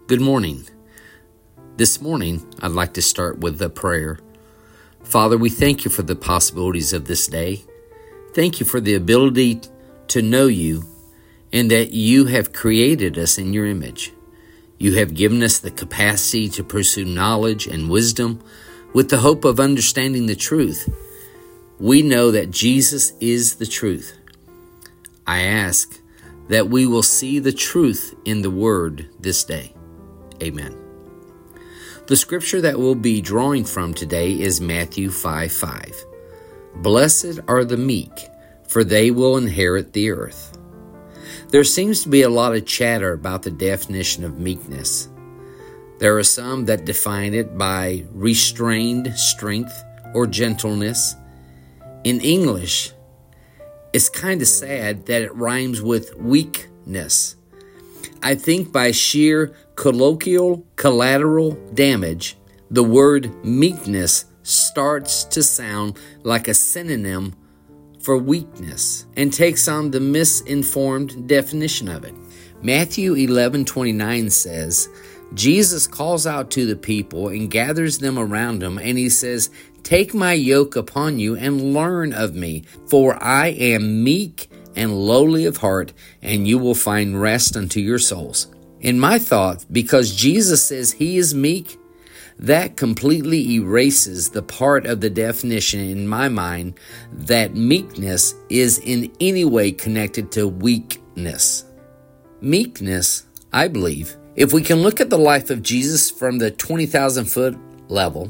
Good morning. This morning, I'd like to start with a prayer. Father, we thank you for the possibilities of this day. Thank you for the ability to know you and that you have created us in your image. You have given us the capacity to pursue knowledge and wisdom with the hope of understanding the truth. We know that Jesus is the truth. I ask that we will see the truth in the Word this day. Amen. The scripture that we'll be drawing from today is Matthew 5:5. Blessed are the meek, for they will inherit the earth. There seems to be a lot of chatter about the definition of meekness. There are some that define it by restrained strength or gentleness. In English, it's kind of sad that it rhymes with weakness. I think by sheer colloquial collateral damage, the word meekness starts to sound like a synonym for weakness and takes on the misinformed definition of it. Matthew 11:29 says, Jesus calls out to the people and gathers them around him, and he says, "Take my yoke upon you and learn of me, for I am meek and lowly of heart, and you will find rest unto your souls." In my thought, because Jesus says he is meek, that completely erases the part of the definition in my mind that meekness is in any way connected to weakness. Meekness, I believe, if we can look at the life of Jesus from the 20,000-foot level,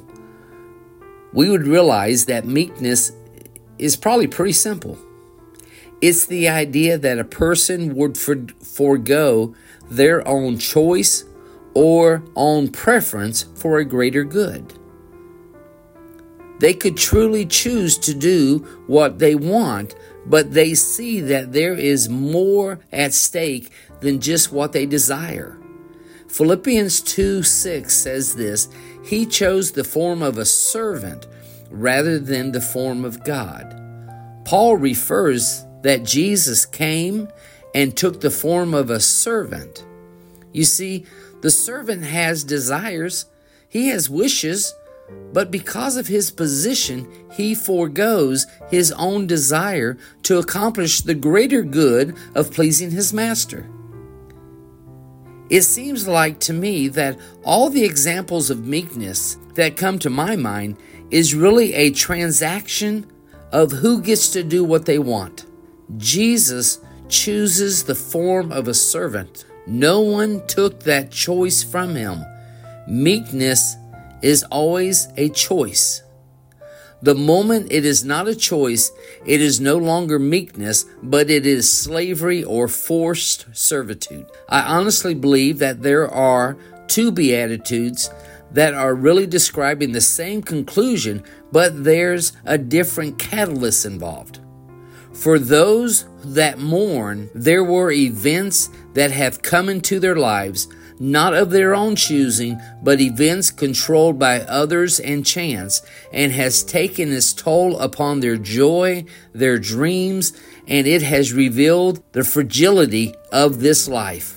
we would realize that meekness is probably pretty simple. It's the idea that a person would forego their own choice or own preference for a greater good. They could truly choose to do what they want, but they see that there is more at stake than just what they desire. Philippians 2:6 says this, "He chose the form of a servant rather than the form of God." Paul refers that Jesus came and took the form of a servant. You see, the servant has desires, he has wishes, but because of his position, he forgoes his own desire to accomplish the greater good of pleasing his master. It seems like to me that all the examples of meekness that come to my mind is really a transaction of who gets to do what they want. Jesus chooses the form of a servant. No one took that choice from him. Meekness is always a choice. The moment it is not a choice, it is no longer meekness, but it is slavery or forced servitude. I honestly believe that there are two Beatitudes that are really describing the same conclusion, but there's a different catalyst involved. For those that mourn, there were events that have come into their lives, not of their own choosing, but events controlled by others and chance, and has taken its toll upon their joy, their dreams, and it has revealed the fragility of this life.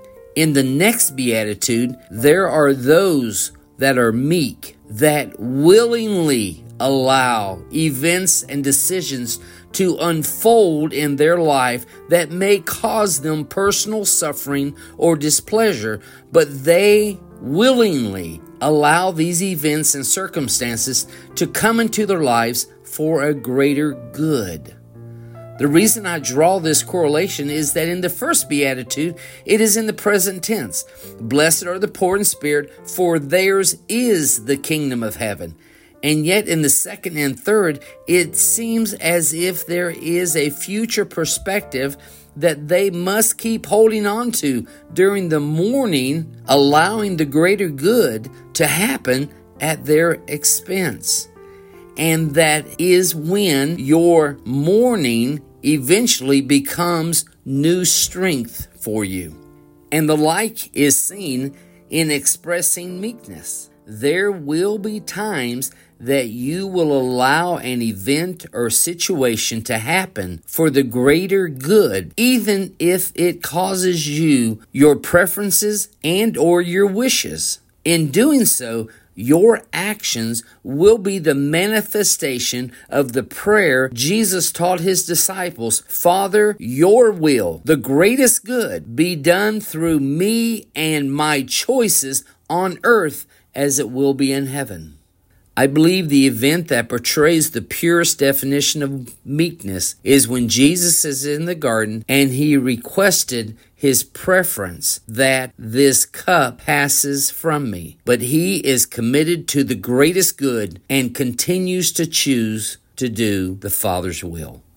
In the next beatitude, there are those that are meek, that willingly allow events and decisions to unfold in their life that may cause them personal suffering or displeasure, but they willingly allow these events and circumstances to come into their lives for a greater good. The reason I draw this correlation is that in the first beatitude, it is in the present tense. Blessed are the poor in spirit, for theirs is the kingdom of heaven. And yet in the second and third, it seems as if there is a future perspective that they must keep holding on to during the mourning, allowing the greater good to happen at their expense. And that is when your mourning eventually becomes new strength for you. And the like is seen in expressing meekness. There will be times that you will allow an event or situation to happen for the greater good, even if it causes you your preferences and or your wishes. In doing so, your actions will be the manifestation of the prayer Jesus taught his disciples. Father, your will, the greatest good, be done through me and my choices on earth as it will be in heaven. I believe the event that portrays the purest definition of meekness is when Jesus is in the garden and he requested his preference that this cup passes from me. But he is committed to the greatest good and continues to choose to do the Father's will.